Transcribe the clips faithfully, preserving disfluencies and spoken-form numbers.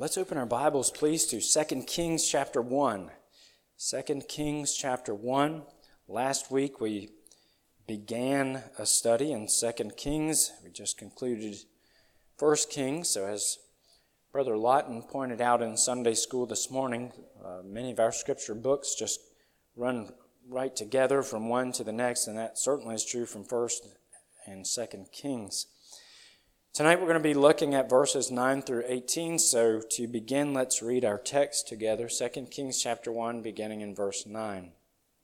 Let's open our Bibles, please, to Second Kings chapter one. Second Kings chapter one. Last week we began a study in Second Kings. We just concluded First Kings. So as Brother Lawton pointed out in Sunday school this morning, uh, many of our scripture books just run right together from one to the next, and that certainly is true from First and Second Kings. Tonight we're going to be looking at verses nine through eighteen, so to begin, let's read our text together, Second Kings chapter one, beginning in verse nine.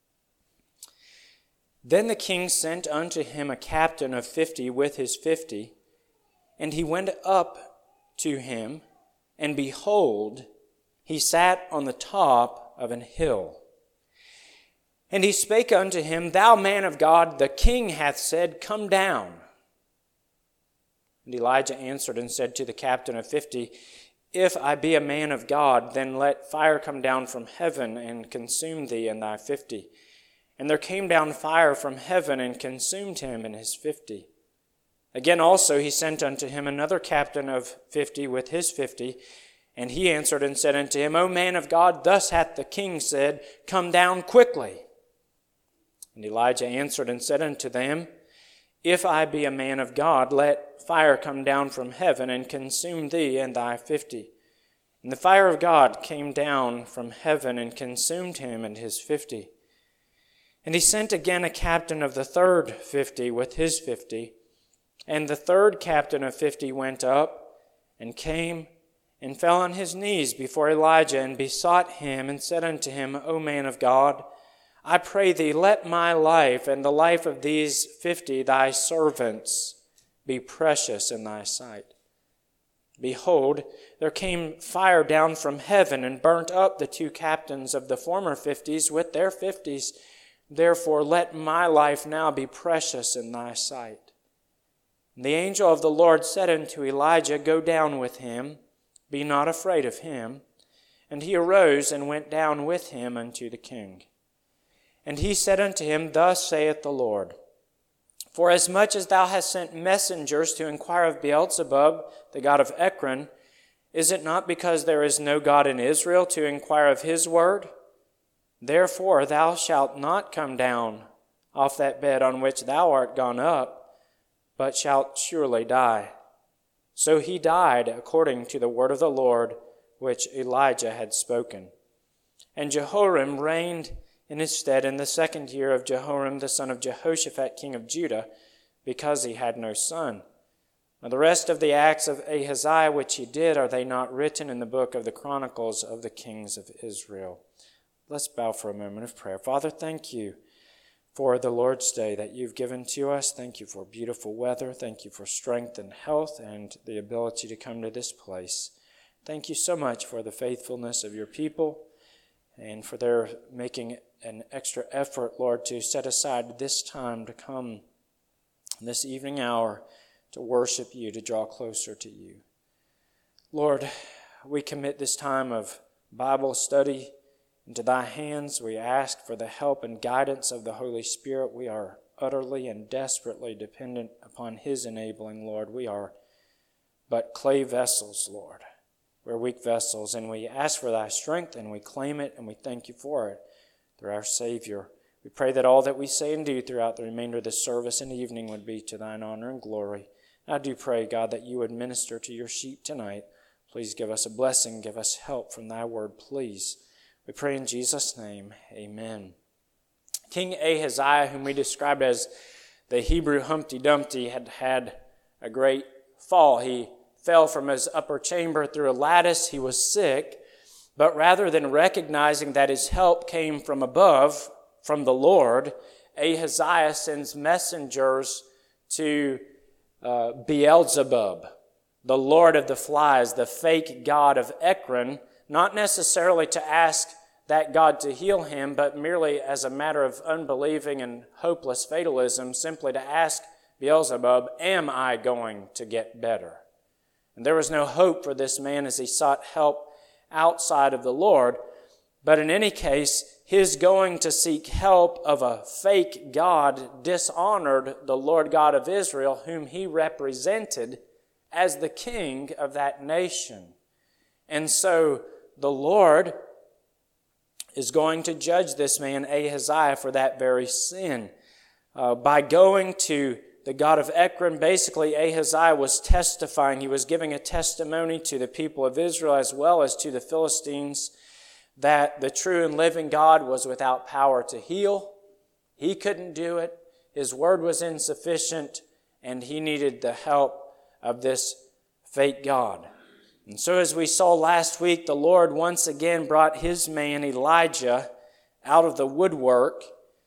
Then the king sent unto him a captain of fifty with his fifty, and he went up to him, and behold, he sat on the top of an hill. And he spake unto him, Thou man of God, the king hath said, Come down. And Elijah answered and said to the captain of fifty, If I be a man of God, then let fire come down from heaven and consume thee and thy fifty. And there came down fire from heaven and consumed him and his fifty. Again also he sent unto him another captain of fifty with his fifty. And he answered and said unto him, O man of God, thus hath the king said, Come down quickly. And Elijah answered and said unto them, If I be a man of God, let fire come down from heaven and consume thee and thy fifty. And the fire of God came down from heaven and consumed him and his fifty. And he sent again a captain of the third fifty with his fifty. And the third captain of fifty went up and came and fell on his knees before Elijah and besought him and said unto him, O man of God, I pray thee, let my life and the life of these fifty thy servants be precious in thy sight. Behold, there came fire down from heaven and burnt up the two captains of the former fifties with their fifties. Therefore let my life now be precious in thy sight. And the angel of the Lord said unto Elijah, Go down with him, be not afraid of him. And he arose and went down with him unto the king. And he said unto him, Thus saith the Lord, Forasmuch as thou hast sent messengers to inquire of Beelzebub, the god of Ekron, is it not because there is no God in Israel to inquire of his word? Therefore thou shalt not come down off that bed on which thou art gone up, but shalt surely die. So he died according to the word of the Lord, which Elijah had spoken. And Jehoram reigned in his stead in the second year of Jehoram the son of Jehoshaphat king of Judah, because he had no son. Now the rest of the acts of Ahaziah which he did, are they not written in the book of the Chronicles of the kings of Israel? Let's bow for a moment of prayer. Father, thank you for the Lord's Day that you've given to us. Thank you for beautiful weather. Thank you for strength and health and the ability to come to this place. Thank you so much for the faithfulness of your people and for their making an extra effort, Lord, to set aside this time to come this evening hour to worship you, to draw closer to you. Lord, we commit this time of Bible study into thy hands. We ask for the help and guidance of the Holy Spirit. We are utterly and desperately dependent upon his enabling, Lord. We are but clay vessels, Lord. We're weak vessels, and we ask for thy strength, and we claim it, and we thank you for it through our Savior. We pray that all that we say and do throughout the remainder of this service and evening would be to thine honor and glory. And I do pray, God, that you would minister to your sheep tonight. Please give us a blessing, give us help from thy word, please. We pray in Jesus' name, amen. King Ahaziah, whom we described as the Hebrew Humpty Dumpty, had had a great fall. He fell from his upper chamber through a lattice. He was sick. But rather than recognizing that his help came from above, from the Lord, Ahaziah sends messengers to uh, Beelzebub, the lord of the flies, the fake god of Ekron, not necessarily to ask that god to heal him, but merely as a matter of unbelieving and hopeless fatalism, simply to ask Beelzebub, am I going to get better? And there was no hope for this man as he sought help outside of the Lord. But in any case, his going to seek help of a fake god dishonored the Lord God of Israel, whom he represented as the king of that nation. And so the Lord is going to judge this man, Ahaziah, for that very sin. Uh, by going to the god of Ekron, basically Ahaziah was testifying. He was giving a testimony to the people of Israel as well as to the Philistines that the true and living God was without power to heal. He couldn't do it. His word was insufficient, and he needed the help of this fake God. And so as we saw last week, the Lord once again brought his man Elijah out of the woodwork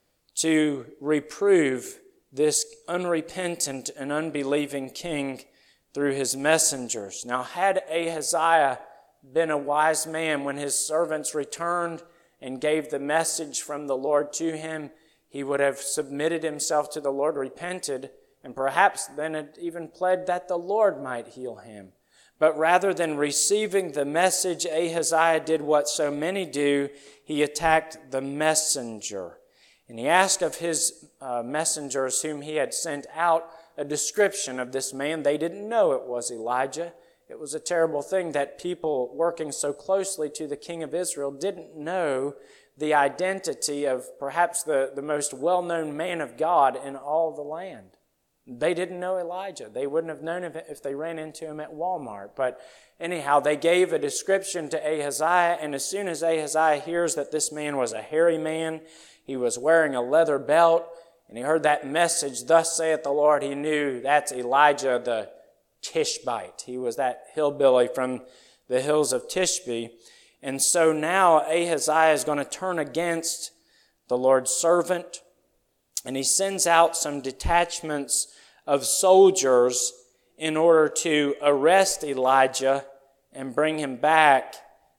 to reprove this unrepentant and unbelieving king through his messengers. Now, had Ahaziah been a wise man, when his servants returned and gave the message from the Lord to him, he would have submitted himself to the Lord, repented, and perhaps then had even pled that the Lord might heal him. But rather than receiving the message, Ahaziah did what so many do. He attacked the messenger. And he asked of his uh, messengers whom he had sent out a description of this man. They didn't know it was Elijah. It was a terrible thing that people working so closely to the king of Israel didn't know the identity of perhaps the, the most well-known man of God in all the land. They didn't know Elijah. They wouldn't have known him if they ran into him at Walmart. But anyhow, they gave a description to Ahaziah, and as soon as Ahaziah hears that this man was a hairy man, he was wearing a leather belt, and he heard that message, "Thus saith the Lord," he knew that's Elijah the Tishbite. He was that hillbilly from the hills of Tishbe. And so now Ahaziah is going to turn against the Lord's servant, and he sends out some detachments of soldiers in order to arrest Elijah and bring him back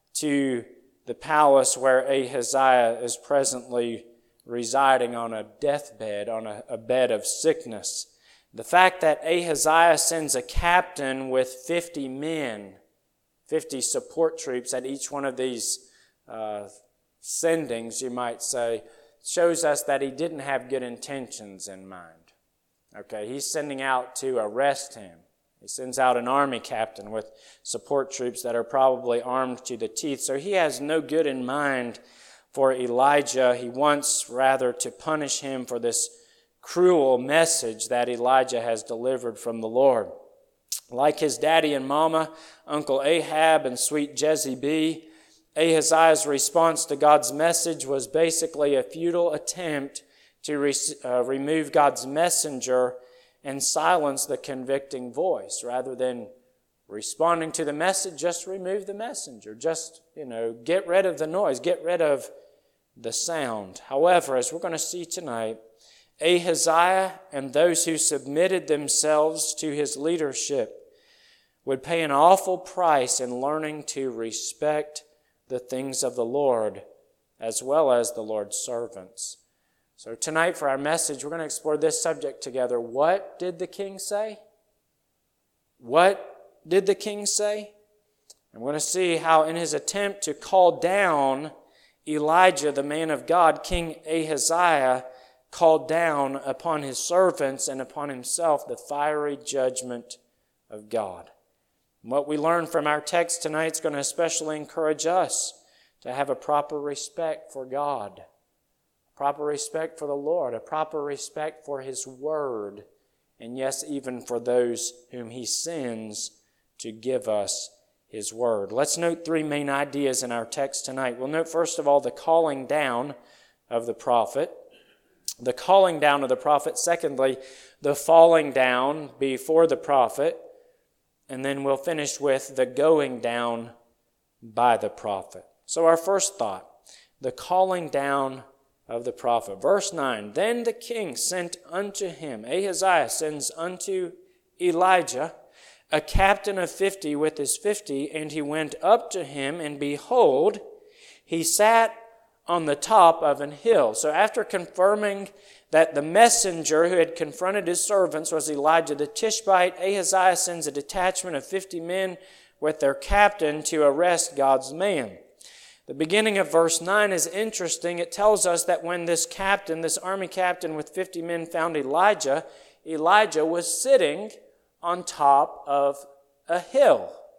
to the palace where Ahaziah is presently residing on a deathbed, on a, a bed of sickness. The fact that Ahaziah sends a captain with fifty men, fifty support troops at each one of these uh, sendings, you might say, shows us that he didn't have good intentions in mind. Okay, he's sending out to arrest him. He sends out an army captain with support troops that are probably armed to the teeth. So he has no good in mind for Elijah. He wants rather to punish him for this cruel message that Elijah has delivered from the Lord. Like his daddy and mama, Uncle Ahab and sweet Jezebel, Ahaziah's response to God's message was basically a futile attempt to re- uh, remove God's messenger and silence the convicting voice. Rather than responding to the message, just remove the messenger. Just, you know, get rid of the noise, get rid of the sound. However, as we're going to see tonight, Ahaziah and those who submitted themselves to his leadership would pay an awful price in learning to respect the things of the Lord as well as the Lord's servants. So tonight for our message, we're going to explore this subject together. What did the king say? What did the king say? And we're going to see how in his attempt to call down Elijah, the man of God, King Ahaziah called down upon his servants and upon himself the fiery judgment of God. And what we learn from our text tonight is going to especially encourage us to have a proper respect for God, proper respect for the Lord, a proper respect for His Word, and yes, even for those whom He sends to give us His Word. Let's note three main ideas in our text tonight. We'll note first of all the calling down of the prophet. The calling down of the prophet. Secondly, the falling down before the prophet. And then we'll finish with the going down by the prophet. So our first thought, the calling down of the prophet. Verse nine, then the king sent unto him, Ahaziah sends unto Elijah, a captain of fifty with his fifty, and he went up to him, and behold, he sat on the top of an hill. So after confirming that the messenger who had confronted his servants was Elijah the Tishbite, Ahaziah sends a detachment of fifty men with their captain to arrest God's man. The beginning of verse nine is interesting. It tells us that when this captain, this army captain with fifty men found Elijah, Elijah was sitting on top of a hill.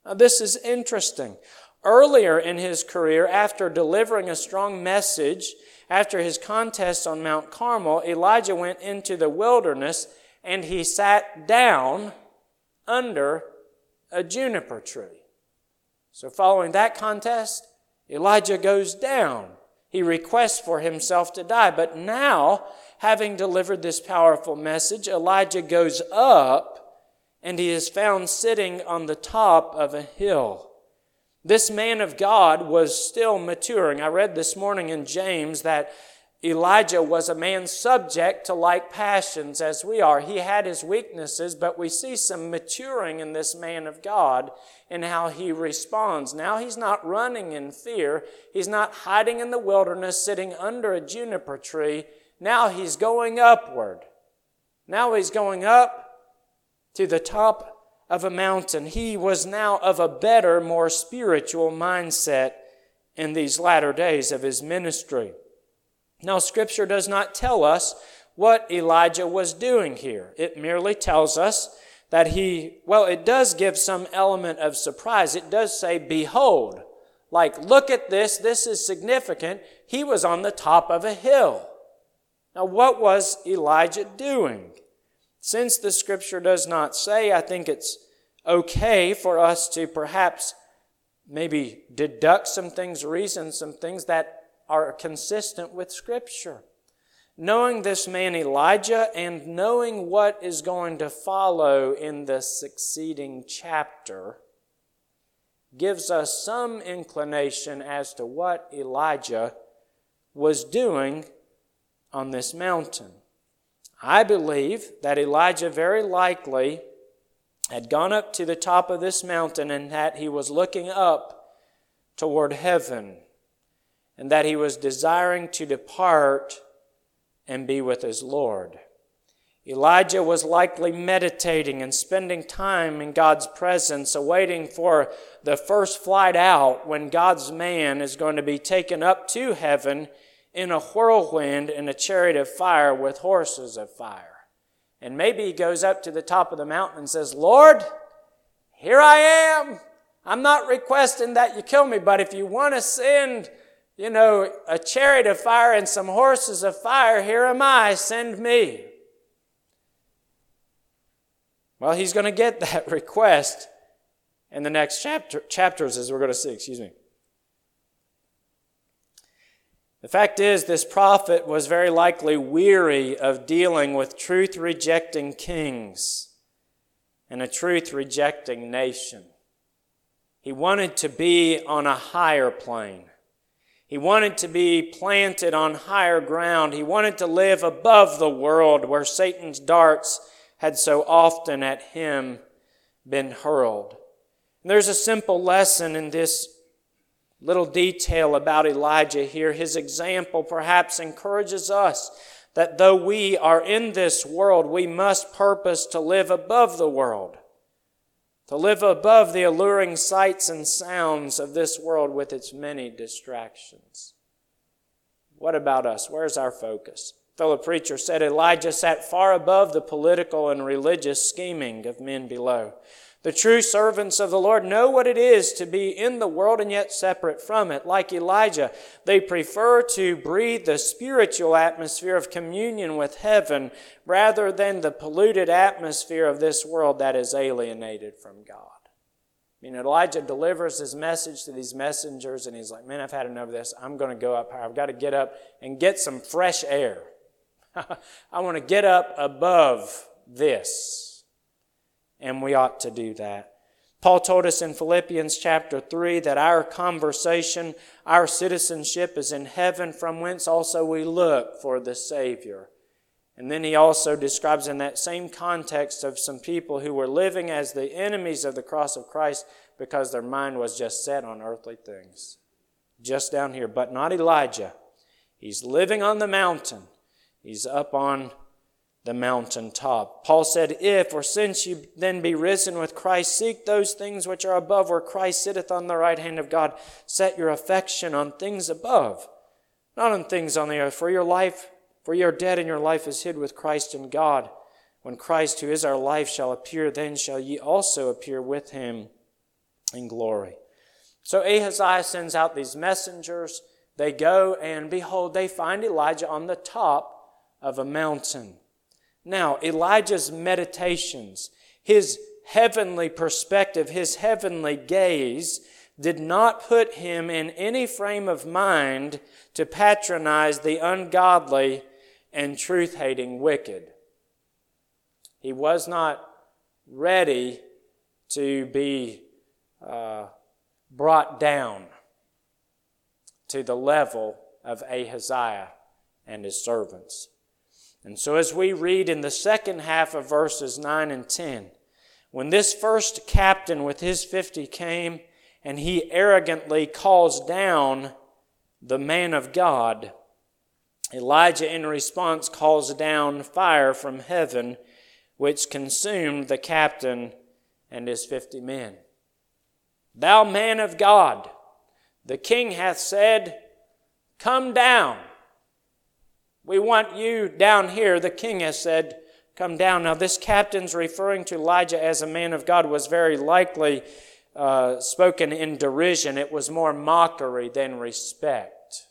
Now, this is interesting. Earlier in his career, after delivering a strong message, after his contest on Mount Carmel, Elijah went into the wilderness and he sat down under a juniper tree. So following that contest, Elijah goes down. He requests for himself to die. But now, having delivered this powerful message, Elijah goes up and he is found sitting on the top of a hill. This man of God was still maturing. I read this morning in James that Elijah was a man subject to like passions as we are. He had his weaknesses, but we see some maturing in this man of God in how he responds. Now he's not running in fear. He's not hiding in the wilderness, sitting under a juniper tree. Now he's going upward. Now he's going up to the top of a mountain. He was now of a better, more spiritual mindset in these latter days of his ministry. Now, Scripture does not tell us what Elijah was doing here. It merely tells us that he, well, it does give some element of surprise. It does say, behold, like, look at this, this is significant. He was on the top of a hill. Now, what was Elijah doing? Since the Scripture does not say, I think it's okay for us to perhaps maybe deduct some things, reason some things that are consistent with Scripture. Knowing this man Elijah and knowing what is going to follow in the succeeding chapter gives us some inclination as to what Elijah was doing on this mountain. I believe that Elijah very likely had gone up to the top of this mountain and that he was looking up toward heaven and that he was desiring to depart and be with his Lord. Elijah was likely meditating and spending time in God's presence, awaiting for the first flight out when God's man is going to be taken up to heaven in a whirlwind in a chariot of fire with horses of fire. And maybe he goes up to the top of the mountain and says, Lord, here I am. I'm not requesting that you kill me, but if you want to send, you know, a chariot of fire and some horses of fire, here am I, send me. Well, he's going to get that request in the next chapter, chapters, as we're going to see, excuse me. The fact is, this prophet was very likely weary of dealing with truth-rejecting kings and a truth-rejecting nation. He wanted to be on a higher plane. He wanted to be planted on higher ground. He wanted to live above the world where Satan's darts had so often at him been hurled. And there's a simple lesson in this little detail about Elijah here. His example perhaps encourages us that though we are in this world, we must purpose to live above the world, to live above the alluring sights and sounds of this world with its many distractions. What about us? Where's our focus? A fellow preacher said Elijah sat far above the political and religious scheming of men below. The true servants of the Lord know what it is to be in the world and yet separate from it. Like Elijah, they prefer to breathe the spiritual atmosphere of communion with heaven rather than the polluted atmosphere of this world that is alienated from God. I mean, Elijah delivers his message to these messengers and he's like, man, I've had enough of this. I'm going to go up higher. I've got to get up and get some fresh air. I want to get up above this. And we ought to do that. Paul told us in Philippians chapter three that our conversation, our citizenship is in heaven, from whence also we look for the Savior. And then he also describes in that same context of some people who were living as the enemies of the cross of Christ because their mind was just set on earthly things. Just down here. But not Elijah. He's living on the mountain. He's up on the mountaintop. Paul said, if or since you then be risen with Christ, seek those things which are above, where Christ sitteth on the right hand of God. Set your affection on things above, not on things on the earth. For your life, for you are dead, and your life is hid with Christ in God. When Christ, who is our life, shall appear, then shall ye also appear with him in glory. So Ahaziah sends out these messengers. They go and behold, they find Elijah on the top of a mountain. Now, Elijah's meditations, his heavenly perspective, his heavenly gaze did not put him in any frame of mind to patronize the ungodly and truth-hating wicked. He was not ready to be uh, brought down to the level of Ahaziah and his servants. And so as we read in the second half of verses nine and ten, when this first captain with his fifty came, and he arrogantly calls down the man of God, Elijah in response calls down fire from heaven, which consumed the captain and his fifty men. Thou man of God, the king hath said, come down. We want you down here. The king has said, come down. Now this captain's referring to Elijah as a man of God was very likely Uh, spoken in derision. It was more mockery than respect.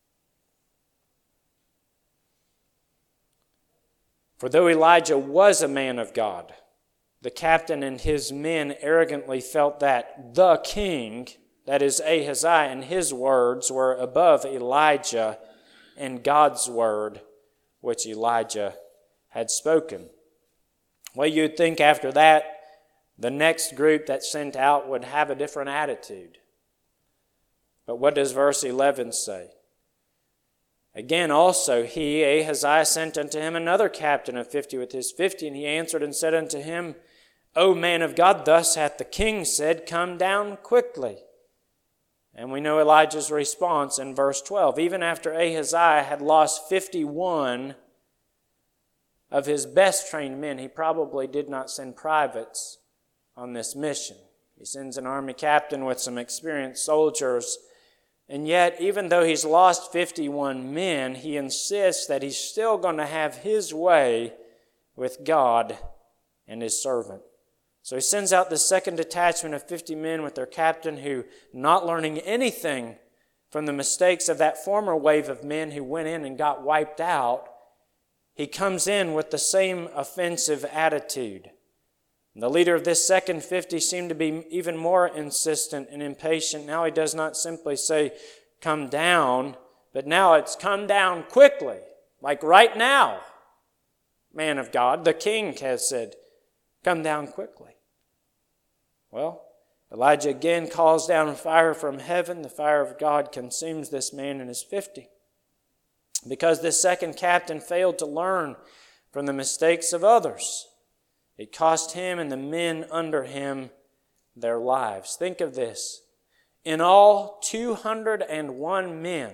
For though Elijah was a man of God, the captain and his men arrogantly felt that the king, that is Ahaziah, and his words were above Elijah and God's word, which Elijah had spoken. Well, you'd think after that, the next group that sent out would have a different attitude. But what does verse eleven say? Again also he, Ahaziah, sent unto him another captain of fifty with his fifty, and he answered and said unto him, O man of God, thus hath the king said, come down quickly. And we know Elijah's response in verse twelve. Even after Ahaziah had lost fifty-one of his best trained men, he probably did not send privates on this mission. He sends an army captain with some experienced soldiers, and yet even though he's lost fifty-one men, he insists that he's still going to have his way with God and his servant. So he sends out the second detachment of fifty men with their captain, who, not learning anything from the mistakes of that former wave of men who went in and got wiped out, he comes in with the same offensive attitude. The leader of this second fifty seemed to be even more insistent and impatient. Now he does not simply say, come down, but now it's come down quickly, like right now. Man of God, the king has said, come down quickly. Well, Elijah again calls down fire from heaven. The fire of God consumes this man and his fifty. Because this second captain failed to learn from the mistakes of others, it cost him and the men under him their lives. Think of this. In all, two hundred one men.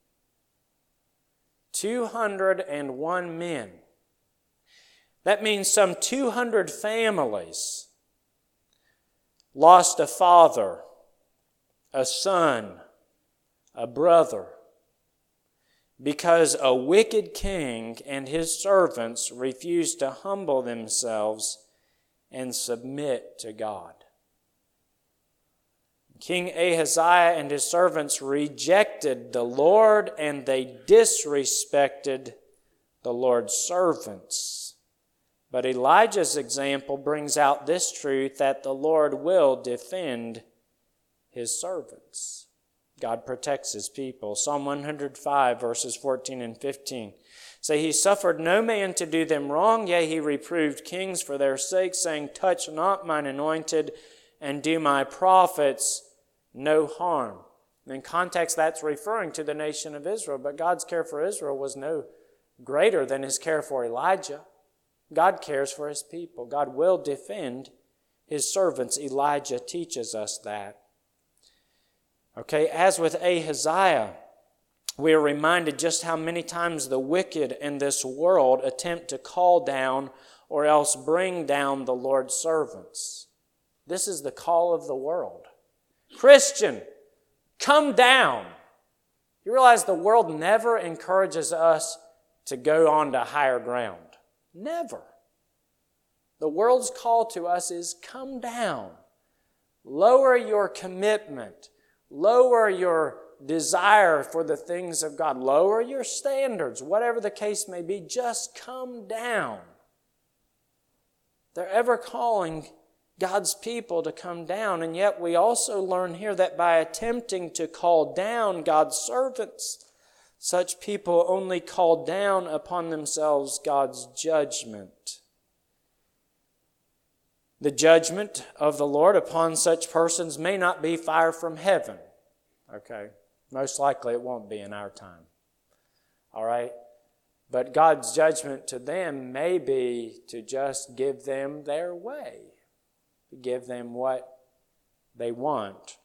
two hundred one men. That means some two hundred families lost a father, a son, a brother, because a wicked king and his servants refused to humble themselves and submit to God. King Ahaziah and his servants rejected the Lord, and they disrespected the Lord's servants. But Elijah's example brings out this truth, that the Lord will defend his servants. God protects his people. Psalm one hundred five, verses fourteen and fifteen say, He suffered no man to do them wrong, yea, he reproved kings for their sake, saying, Touch not mine anointed, and do my prophets no harm. In context, that's referring to the nation of Israel, but God's care for Israel was no greater than his care for Elijah. God cares for his people. God will defend his servants. Elijah teaches us that. Okay, as with Ahaziah, we are reminded just how many times the wicked in this world attempt to call down or else bring down the Lord's servants. This is the call of the world. Christian, come down. You realize the world never encourages us to go on to higher ground. Never. The world's call to us is come down. Lower your commitment. Lower your desire for the things of God. Lower your standards, whatever the case may be. Just come down. They're ever calling God's people to come down, and yet we also learn here that by attempting to call down God's servants, such people only call down upon themselves God's judgment. The judgment of the Lord upon such persons may not be fire from heaven. Okay? Most likely it won't be in our time. All right? But God's judgment to them may be to just give them their way. To give them what they want.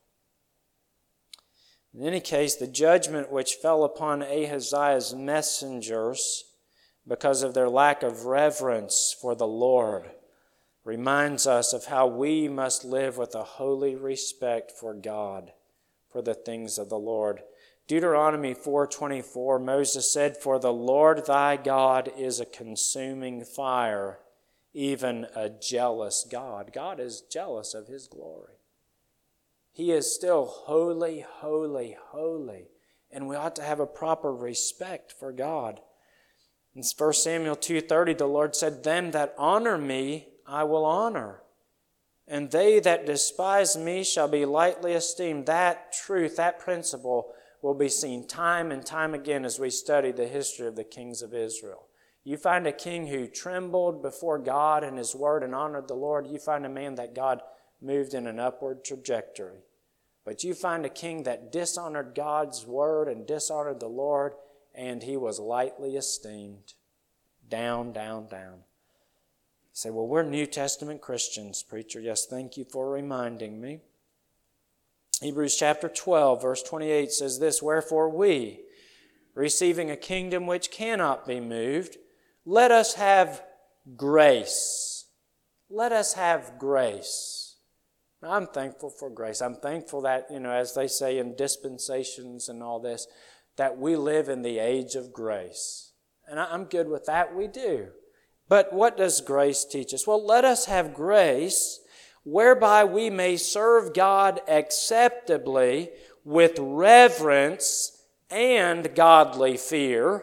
In any case, the judgment which fell upon Ahaziah's messengers because of their lack of reverence for the Lord reminds us of how we must live with a holy respect for God, for the things of the Lord. Deuteronomy four twenty-four, Moses said, "For the Lord thy God is a consuming fire, even a jealous God." God is jealous of His glory. He is still holy, holy, holy, and we ought to have a proper respect for God. In First Samuel two thirty, the Lord said, "Them that honor me I will honor, and they that despise me shall be lightly esteemed." That truth, that principle will be seen time and time again as we study the history of the kings of Israel. You find a king who trembled before God and His word and honored the Lord. You find a man that God moved in an upward trajectory. But you find a king that dishonored God's word and dishonored the Lord, and he was lightly esteemed. Down, down, down. You say, "Well, we're New Testament Christians, preacher." Yes, thank you for reminding me. Hebrews chapter twelve, verse twenty-eight says this, "Wherefore we, receiving a kingdom which cannot be moved, let us have grace." Let us have grace. Now, I'm thankful for grace. I'm thankful that, you know, as they say in dispensations and all this, that we live in the age of grace. And I'm good with that. We do. But what does grace teach us? Well, let us have grace whereby we may serve God acceptably with reverence and godly fear.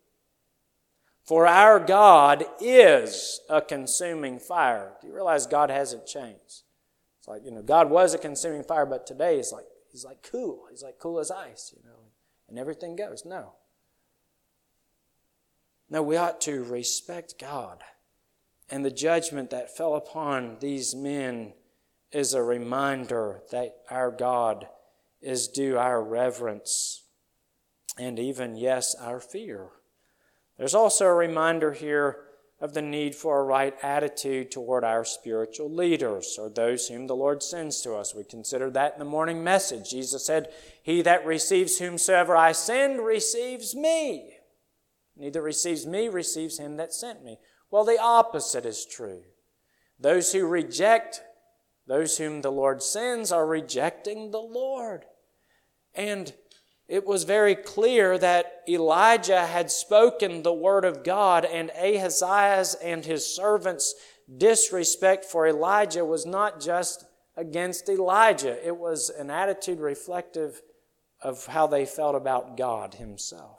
For our God is a consuming fire. Do you realize God hasn't changed? It's like, you know, God was a consuming fire, but today He's like, He's like cool. He's like cool as ice, you know, and everything goes. No. No, we ought to respect God. And the judgment that fell upon these men is a reminder that our God is due our reverence and even, yes, our fear. There's also a reminder here of the need for a right attitude toward our spiritual leaders, or those whom the Lord sends to us. We considered that in the morning message. Jesus said, "He that receives whomsoever I send receives me. Neither receives me, receives Him that sent me." Well, the opposite is true. Those who reject those whom the Lord sends are rejecting the Lord. And it was very clear that Elijah had spoken the word of God, and Ahaziah's and his servants' disrespect for Elijah was not just against Elijah. It was an attitude reflective of how they felt about God Himself.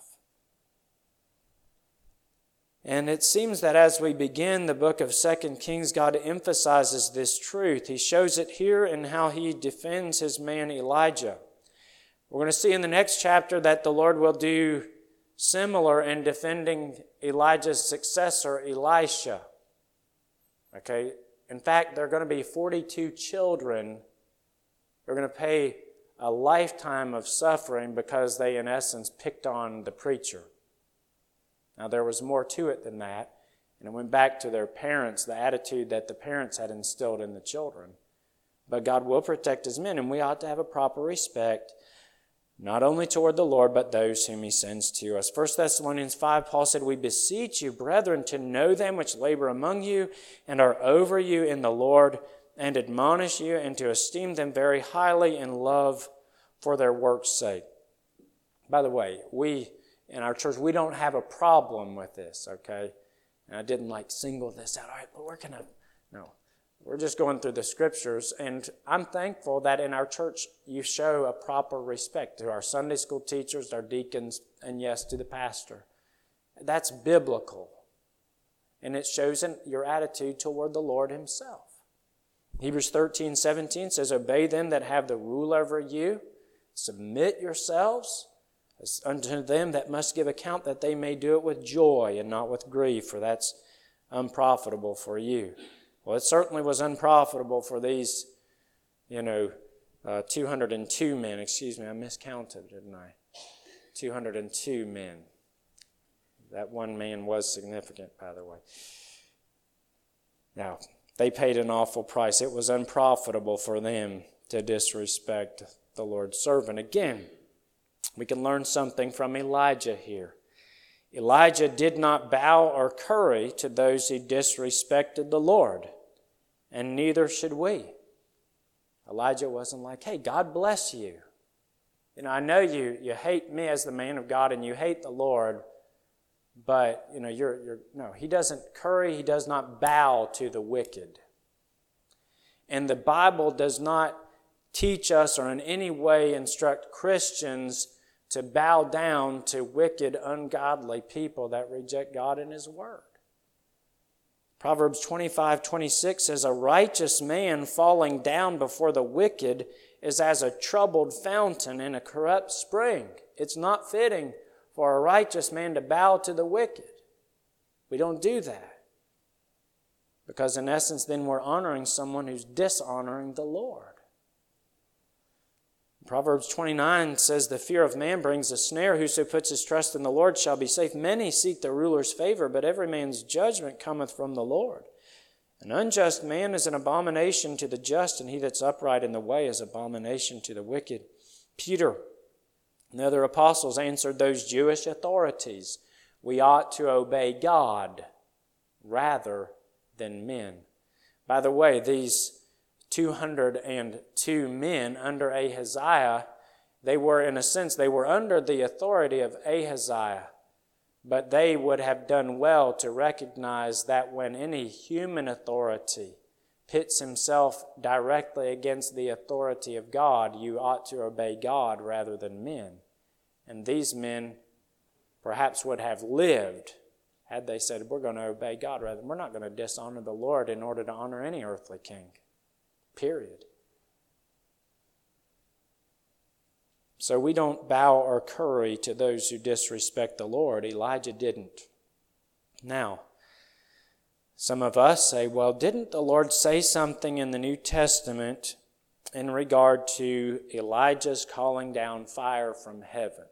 And it seems that as we begin the book of Second Kings, God emphasizes this truth. He shows it here in how He defends His man Elijah. We're going to see in the next chapter that the Lord will do similar in defending Elijah's successor, Elisha. Okay? In fact, there are going to be forty-two children who are going to pay a lifetime of suffering because they, in essence, picked on the preacher. Now, there was more to it than that, and it went back to their parents, the attitude that the parents had instilled in the children. But God will protect His men, and we ought to have a proper respect, not only toward the Lord, but those whom He sends to us. First Thessalonians five, Paul said, "We beseech you, brethren, to know them which labor among you and are over you in the Lord, and admonish you, and to esteem them very highly in love for their work's sake." By the way, we... in our church, we don't have a problem with this, okay? And I didn't like single this out. All right, but we're going to, no. We're just going through the scriptures, and I'm thankful that in our church you show a proper respect to our Sunday school teachers, our deacons, and yes, to the pastor. That's biblical, and it shows in your attitude toward the Lord himself. Hebrews thirteen seventeen says, obey them that have the rule over you, submit yourselves as unto them that must give account, that they may do it with joy and not with grief, for that's unprofitable for you. Well, it certainly was unprofitable for these, you know, uh, two hundred two men. Excuse me, I miscounted, didn't I? two hundred two men. That one man was significant, by the way. Now, they paid an awful price. It was unprofitable for them to disrespect the Lord's servant. Again, we can learn something from Elijah here. Elijah did not bow or curry to those who disrespected the Lord, and neither should we. Elijah wasn't like, hey, God bless you. You know, I know you, you hate me as the man of God and you hate the Lord, but, you know, you're, you're, no, he doesn't curry, he does not bow to the wicked. And the Bible does not teach us or in any way instruct Christians to bow down to wicked, ungodly people that reject God and his word. Proverbs twenty-five twenty-six says, a righteous man falling down before the wicked is as a troubled fountain in a corrupt spring. It's not fitting for a righteous man to bow to the wicked. We don't do that. Because in essence, then we're honoring someone who's dishonoring the Lord. Proverbs twenty-nine says, the fear of man brings a snare. Whoso puts his trust in the Lord shall be safe. Many seek the ruler's favor, but every man's judgment cometh from the Lord. An unjust man is an abomination to the just, and he that's upright in the way is abomination to the wicked. Peter and the other apostles answered those Jewish authorities, we ought to obey God rather than men. By the way, these two hundred two men under Ahaziah, they were, in a sense, they were under the authority of Ahaziah, but they would have done well to recognize that when any human authority pits himself directly against the authority of God, you ought to obey God rather than men. And these men perhaps would have lived had they said, we're going to obey God rather than, we're not going to dishonor the Lord in order to honor any earthly king. Period. So we don't bow or curry to those who disrespect the Lord. Elijah didn't. Now, some of us say, well, didn't the Lord say something in the New Testament in regard to Elijah's calling down fire from heaven?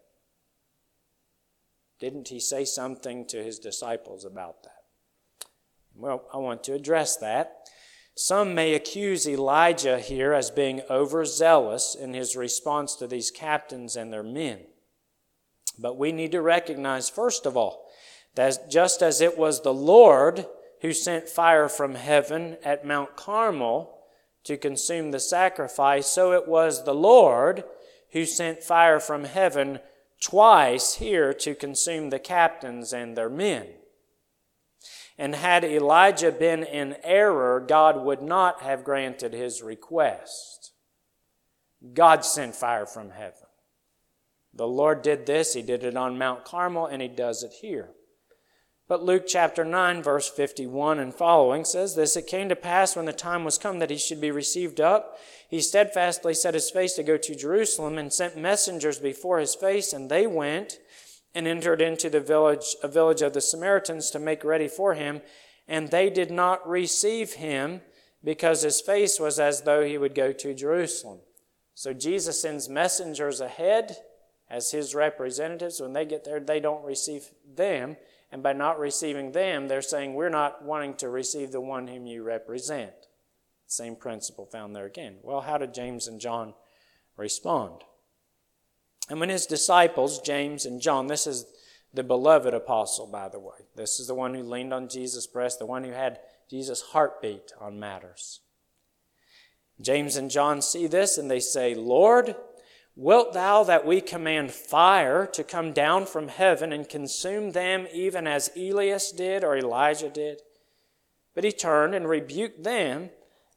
Didn't he say something to his disciples about that? Well, I want to address that. Some may accuse Elijah here as being overzealous in his response to these captains and their men. But we need to recognize, first of all, that just as it was the Lord who sent fire from heaven at Mount Carmel to consume the sacrifice, so it was the Lord who sent fire from heaven twice here to consume the captains and their men. And had Elijah been in error, God would not have granted his request. God sent fire from heaven. The Lord did this. He did it on Mount Carmel, and he does it here. But Luke chapter nine, verse fifty-one and following says this, it came to pass when the time was come that he should be received up, he steadfastly set his face to go to Jerusalem and sent messengers before his face, and they went and entered into the village, a village of the Samaritans to make ready for him. And they did not receive him because his face was as though he would go to Jerusalem. So Jesus sends messengers ahead as his representatives. When they get there, they don't receive them. And by not receiving them, they're saying, we're not wanting to receive the one whom you represent. Same principle found there again. Well, how did James and John respond? And when his disciples, James and John, this is the beloved apostle, by the way. This is the one who leaned on Jesus' breast, the one who had Jesus' heartbeat on matters. James and John see this and they say, Lord, wilt thou that we command fire to come down from heaven and consume them even as Elias did or Elijah did? But he turned and rebuked them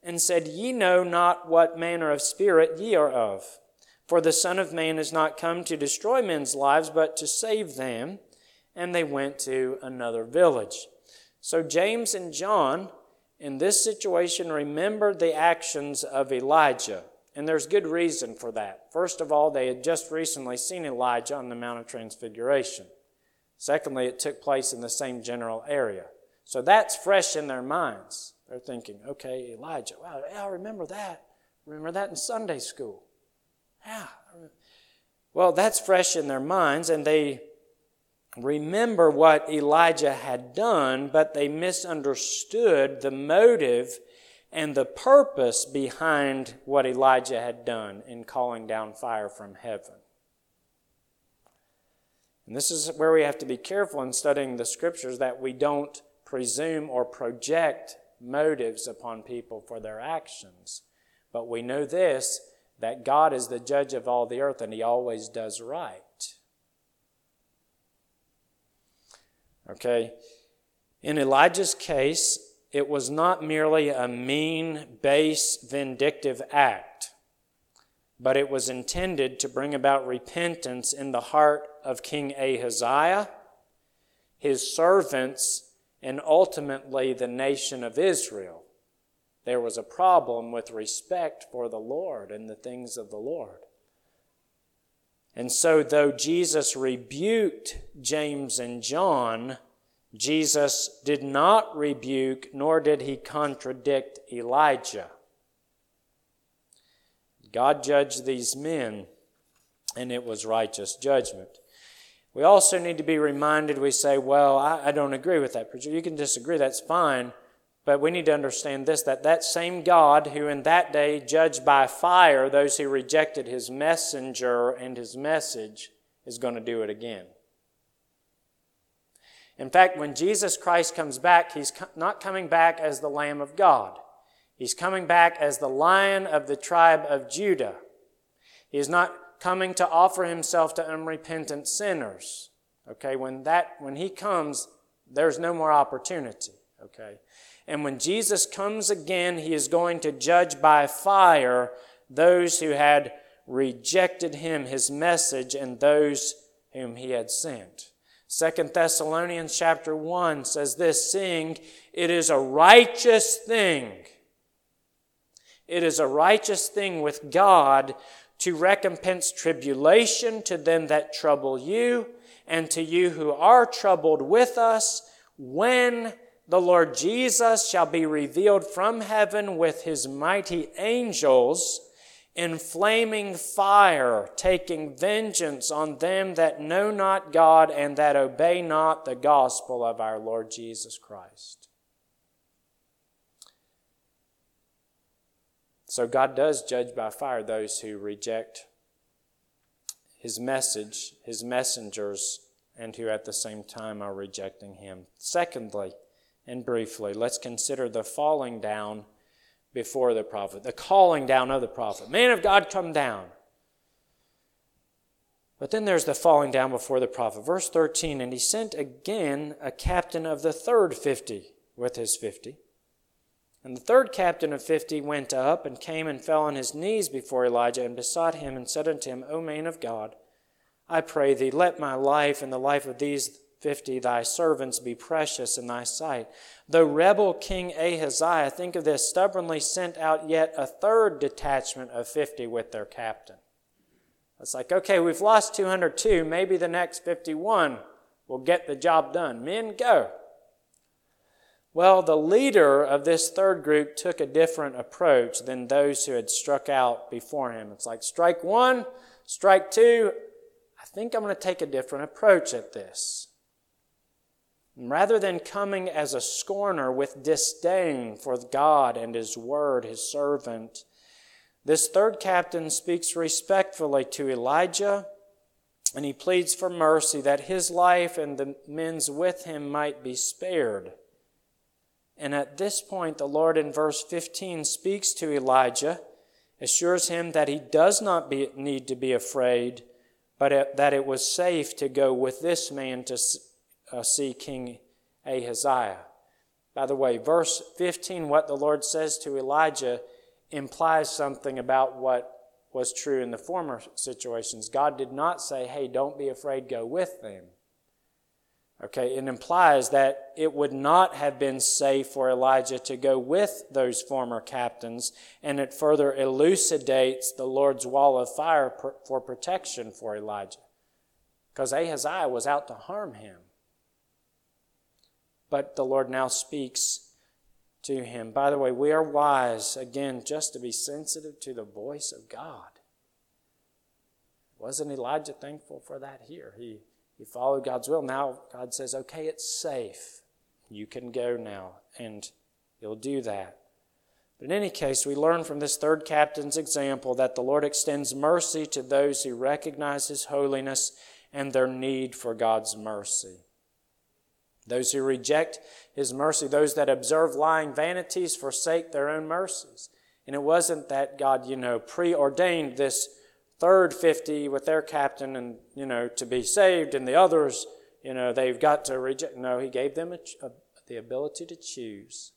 and said, Ye know not what manner of spirit ye are of. For the Son of Man is not come to destroy men's lives, but to save them. And they went to another village. So James and John, in this situation, remembered the actions of Elijah. And there's good reason for that. First of all, they had just recently seen Elijah on the Mount of Transfiguration. Secondly, it took place in the same general area. So that's fresh in their minds. They're thinking, okay, Elijah, wow, yeah, I remember that. Remember that in Sunday school. Yeah. Well, that's fresh in their minds, and they remember what Elijah had done, but they misunderstood the motive and the purpose behind what Elijah had done in calling down fire from heaven. And this is where we have to be careful in studying the Scriptures, that we don't presume or project motives upon people for their actions. But we know this, that God is the judge of all the earth, and He always does right. Okay, in Elijah's case, it was not merely a mean, base, vindictive act, but it was intended to bring about repentance in the heart of King Ahaziah, his servants, and ultimately the nation of Israel. There was a problem with respect for the Lord and the things of the Lord. And so though Jesus rebuked James and John, Jesus did not rebuke nor did He contradict Elijah. God judged these men, and it was righteous judgment. We also need to be reminded, we say, well, I, I don't agree with that preacher. You can disagree, that's fine. But we need to understand this, that that same God who in that day judged by fire those who rejected His messenger and His message is going to do it again. In fact, when Jesus Christ comes back, He's not coming back as the Lamb of God. He's coming back as the Lion of the tribe of Judah. He is not coming to offer Himself to unrepentant sinners. Okay, when that when He comes, there's no more opportunity. Okay. And when Jesus comes again, He is going to judge by fire those who had rejected Him, His message, and those whom He had sent. Second Thessalonians chapter one says this, seeing it is a righteous thing. It is a righteous thing with God to recompense tribulation to them that trouble you, and to you who are troubled with us, when the Lord Jesus shall be revealed from heaven with His mighty angels in flaming fire, taking vengeance on them that know not God and that obey not the gospel of our Lord Jesus Christ. So God does judge by fire those who reject His message, His messengers, and who at the same time are rejecting Him. Secondly, and briefly, let's consider the falling down before the prophet, the calling down of the prophet. Man of God, come down. But then there's the falling down before the prophet. Verse thirteen, and he sent again a captain of the third fifty with his fifty. And the third captain of fifty went up and came and fell on his knees before Elijah and besought him and said unto him, O man of God, I pray thee, let my life and the life of these fifty thy servants be precious in thy sight. The rebel king Ahaziah, think of this, stubbornly sent out yet a third detachment of fifty with their captain. It's like, okay, we've lost two hundred two, maybe the next fifty-one will get the job done. Men, go. Well, the leader of this third group took a different approach than those who had struck out before him. It's like, strike one, strike two. I think I'm going to take a different approach at this. Rather than coming as a scorner with disdain for God and His word, His servant, this third captain speaks respectfully to Elijah, and he pleads for mercy that his life and the men's with him might be spared. And at this point, the Lord in verse fifteen speaks to Elijah, assures him that he does not be, need to be afraid, but it, that it was safe to go with this man to uh, see King Ahaziah. By the way, verse fifteen, what the Lord says to Elijah, implies something about what was true in the former situations. God did not say, hey, don't be afraid, go with them. Okay, it implies that it would not have been safe for Elijah to go with those former captains, and it further elucidates the Lord's wall of fire for protection for Elijah, because Ahaziah was out to harm him. But the Lord now speaks to him. By the way, we are wise, again, just to be sensitive to the voice of God. Wasn't Elijah thankful for that here? He He followed God's will. Now God says, okay, it's safe. You can go now. And he'll do that. But in any case, we learn from this third captain's example that the Lord extends mercy to those who recognize His holiness and their need for God's mercy. Those who reject His mercy, those that observe lying vanities, forsake their own mercies. And it wasn't that God, you know, preordained this third fifty with their captain and, you know, to be saved, and the others, you know, they've got to reject. No, He gave them a, a, the ability to choose.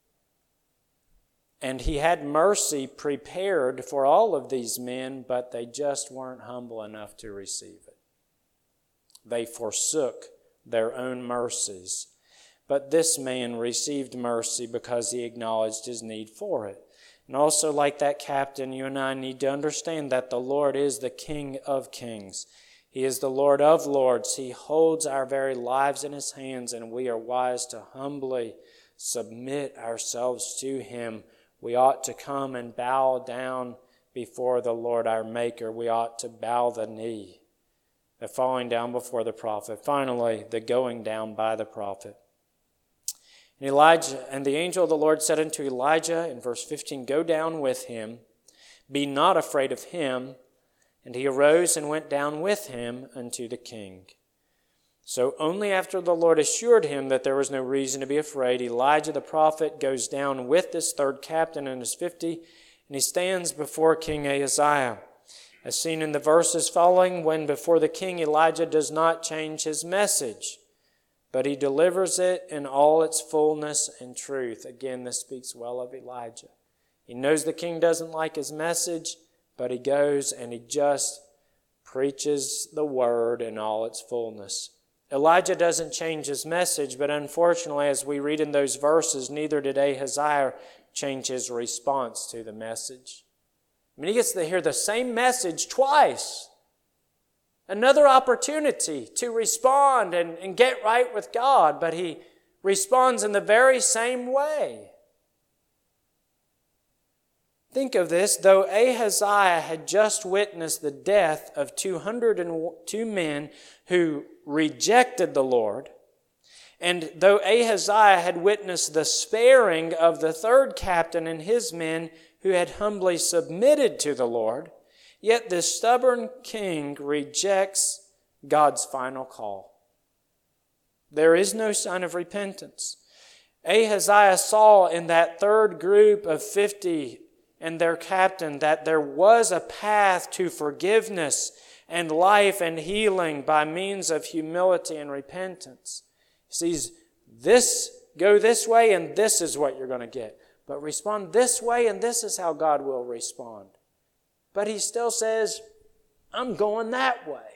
And He had mercy prepared for all of these men, but they just weren't humble enough to receive it. They forsook their own mercies. But this man received mercy because he acknowledged his need for it. And also, like that captain, you and I need to understand that the Lord is the King of kings. He is the Lord of lords. He holds our very lives in His hands, and we are wise to humbly submit ourselves to Him. We ought to come and bow down before the Lord our Maker. We ought to bow the knee, the falling down before the prophet. Finally, the going down by the prophet. And Elijah, and the angel of the Lord said unto Elijah in verse fifteen, go down with him, be not afraid of him. And he arose and went down with him unto the king. So only after the Lord assured him that there was no reason to be afraid, Elijah the prophet goes down with this third captain and his fifty, and he stands before King Ahaziah. As seen in the verses following, when before the king, Elijah does not change his message, but he delivers it in all its fullness and truth. Again, this speaks well of Elijah. He knows the king doesn't like his message, but he goes and he just preaches the word in all its fullness. Elijah doesn't change his message, but unfortunately, as we read in those verses, neither did Ahaziah change his response to the message. I mean, he gets to hear the same message twice. Another opportunity to respond and, and get right with God, but he responds in the very same way. Think of this, though Ahaziah had just witnessed the death of two hundred two men who rejected the Lord, and though Ahaziah had witnessed the sparing of the third captain and his men who had humbly submitted to the Lord, yet this stubborn king rejects God's final call. There is no sign of repentance. Ahaziah saw in that third group of fifty and their captain that there was a path to forgiveness and life and healing by means of humility and repentance. He sees this, go this way, and this is what you're going to get. But respond this way, and this is how God will respond. But he still says, I'm going that way.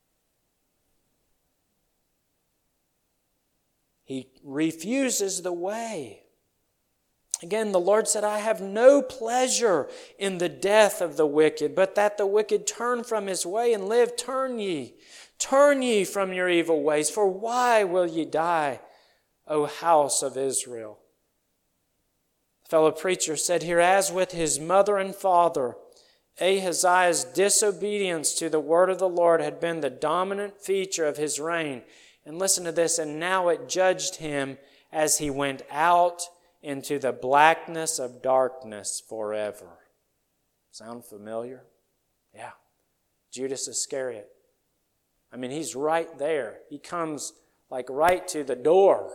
He refuses the way. Again, the Lord said, I have no pleasure in the death of the wicked, but that the wicked turn from his way and live. Turn ye, turn ye from your evil ways, for why will ye die, O house of Israel? A fellow preacher said here, as with his mother and father, Ahaziah's disobedience to the word of the Lord had been the dominant feature of his reign. And listen to this, and now it judged him as he went out into the blackness of darkness forever. Sound familiar? Yeah. Judas Iscariot. I mean, he's right there. He comes like right to the door.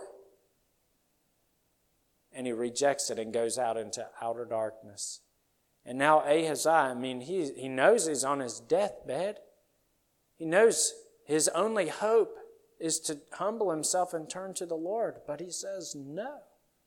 And he rejects it and goes out into outer darkness. And now Ahaziah, I mean, he, he knows he's on his deathbed. He knows his only hope is to humble himself and turn to the Lord. But he says no.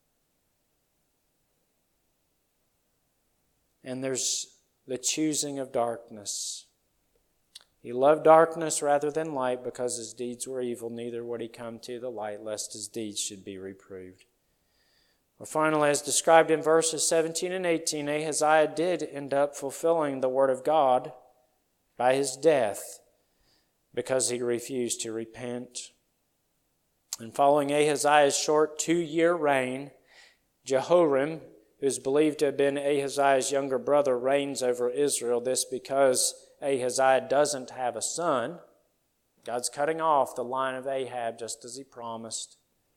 and there's the choosing of darkness. He loved darkness rather than light because his deeds were evil. Neither would he come to the light, lest his deeds should be reproved. Well, finally, as described in verses seventeen and eighteen, Ahaziah did end up fulfilling the word of God by his death because he refused to repent. And following Ahaziah's short two-year reign, Jehoram, who is believed to have been Ahaziah's younger brother, reigns over Israel. This because Ahaziah doesn't have a son. God's cutting off the line of Ahab just as he promised.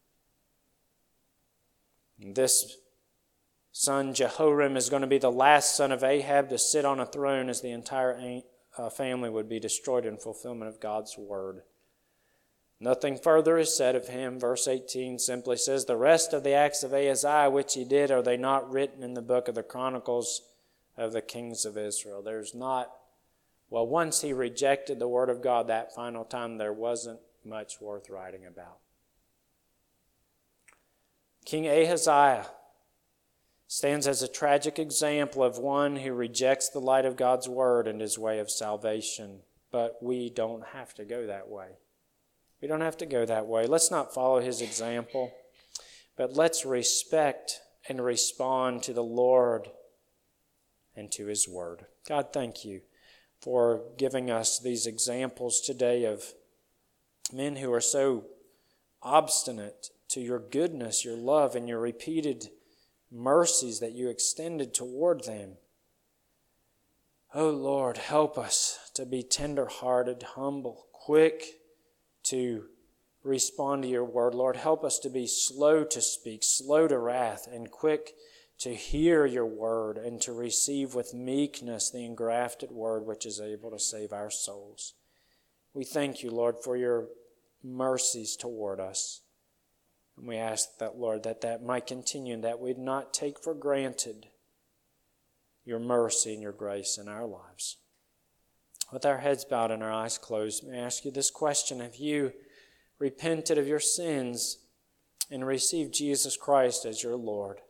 And this son, Jehoram, is going to be the last son of Ahab to sit on a throne as the entire family would be destroyed in fulfillment of God's word. Nothing further is said of him. Verse eighteen simply says, "The rest of the acts of Ahaziah which he did, are they not written in the book of the Chronicles of the kings of Israel?" There's not, well, once he rejected the word of God that final time, there wasn't much worth writing about. King Ahaziah stands as a tragic example of one who rejects the light of God's word and his way of salvation. But we don't have to go that way. We don't have to go that way. Let's not follow his example, but let's respect and respond to the Lord and to his word. God, thank you for giving us these examples today of men who are so obstinate to your goodness, your love, and your repeated mercies that you extended toward them. Oh Lord, help us to be tender-hearted, humble, quick to respond to your word. Lord, help us to be slow to speak, slow to wrath, and quick to hear your word and to receive with meekness the engrafted word which is able to save our souls. We thank you, Lord, for your mercies toward us. And we ask that, Lord, that that might continue and that we'd not take for granted your mercy and your grace in our lives. With our heads bowed and our eyes closed, may I ask you this question: have you repented of your sins and received Jesus Christ as your Lord?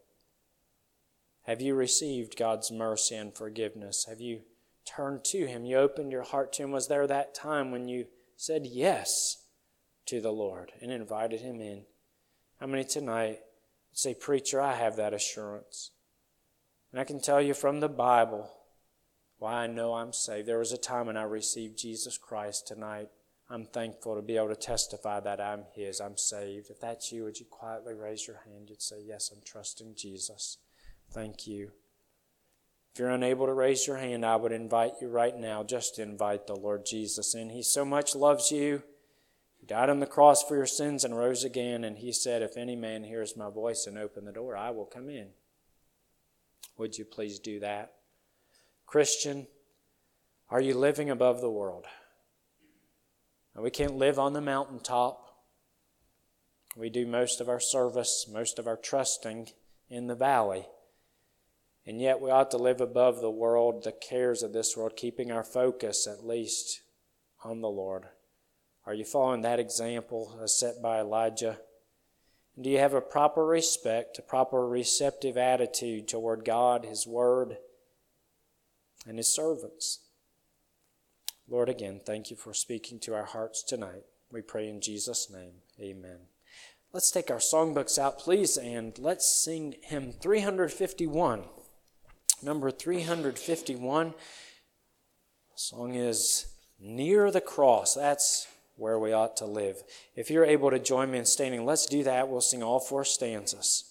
Have you received God's mercy and forgiveness? Have you turned to him? You opened your heart to him? Was there that time when you said yes to the Lord and invited him in? How many tonight say, "Preacher, I have that assurance"? And I can tell you from the Bible why I know I'm saved. There was a time when I received Jesus Christ. Tonight, I'm thankful to be able to testify that I'm his. I'm saved. If that's you, would you quietly raise your hand? You'd say, "Yes, I'm trusting Jesus." Thank you. If you're unable to raise your hand, I would invite you right now just to invite the Lord Jesus in. He so much loves you. He died on the cross for your sins and rose again. And he said, "If any man hears my voice and open the door, I will come in." Would you please do that? Christian, are you living above the world? Now, we can't live on the mountaintop. We do most of our service, most of our trusting in the valley. And yet we ought to live above the world, the cares of this world, keeping our focus at least on the Lord. Are you following that example as set by Elijah? And do you have a proper respect, a proper receptive attitude toward God, his word, and his servants? Lord, again, thank you for speaking to our hearts tonight. We pray in Jesus' name, amen. Let's take our songbooks out, please, and let's sing hymn three fifty-one. Number three fifty-one. The song is "Near the Cross." That's where we ought to live. If you're able to join me in standing, let's do that. We'll sing all four stanzas.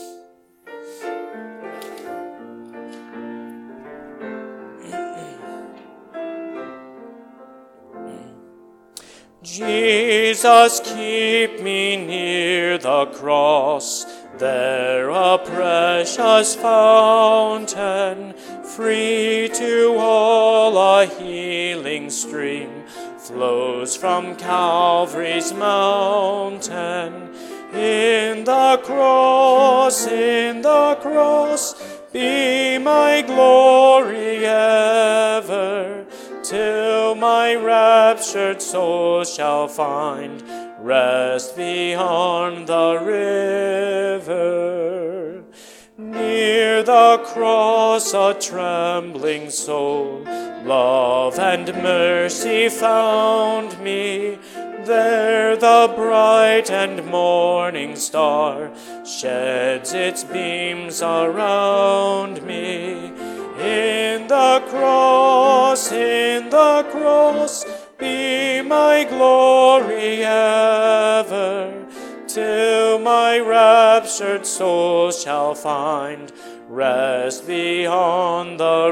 Jesus, keep me near the cross, there a precious fountain, free to all a healing stream, flows from Calvary's mountain. In the cross, in the cross, be my glory ever, till my raptured soul shall find rest beyond the river. Near the cross a trembling soul, love and mercy found me. There the bright and morning star sheds its beams around me. In the cross, in the cross, be my glory ever, till my raptured soul shall find rest beyond the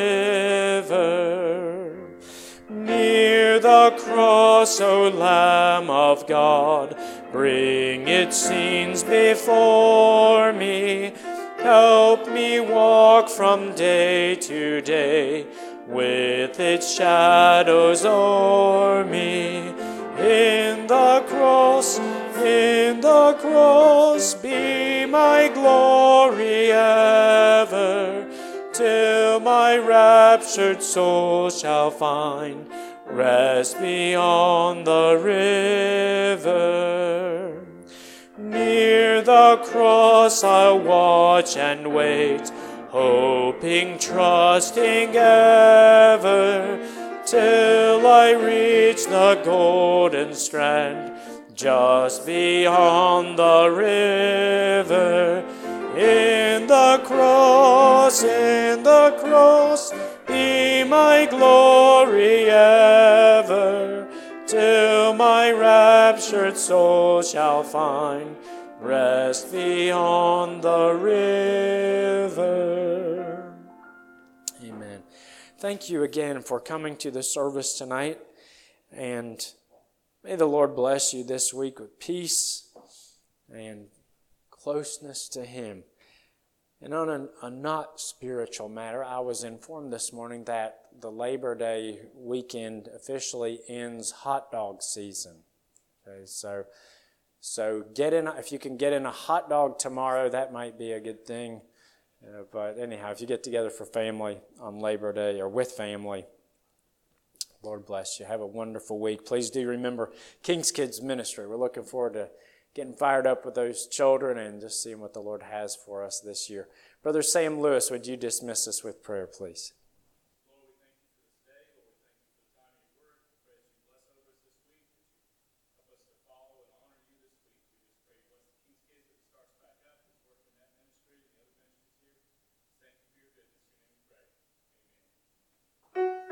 river. Near the cross, O Lamb of God, bring its scenes before me. Help me walk from day to day with its shadows o'er me. In the cross, in the cross, be my glory ever, till my raptured soul shall find rest beyond the river. Near the cross I'll watch and wait, hoping, trusting ever, till I reach the golden strand just beyond the river. In the cross, in the cross, be my glory ever, till my raptured soul shall find rest beyond the river. Amen. Thank you again for coming to the service tonight, and may the Lord bless you this week with peace and closeness to Him. And on a, a not spiritual matter, I was informed this morning that the Labor Day weekend officially ends hot dog season. Okay, so so get in if you can get in a hot dog tomorrow, that might be a good thing. Uh, but anyhow, if you get together for family on Labor Day or with family, Lord bless you. Have a wonderful week. Please do remember King's Kids Ministry. We're looking forward to getting fired up with those children and just seeing what the Lord has for us this year. Brother Sam Lewis, would you dismiss us with prayer, please? Lord, we thank you for this day. Lord, we thank you for the time of your word. We pray that you bless over us this week, that you help us to follow and honor you this week. We just pray you bless the King's Kids as it starts back up, his work in that ministry and the other ministries here. Thank you for your goodness. In your name we pray. Amen.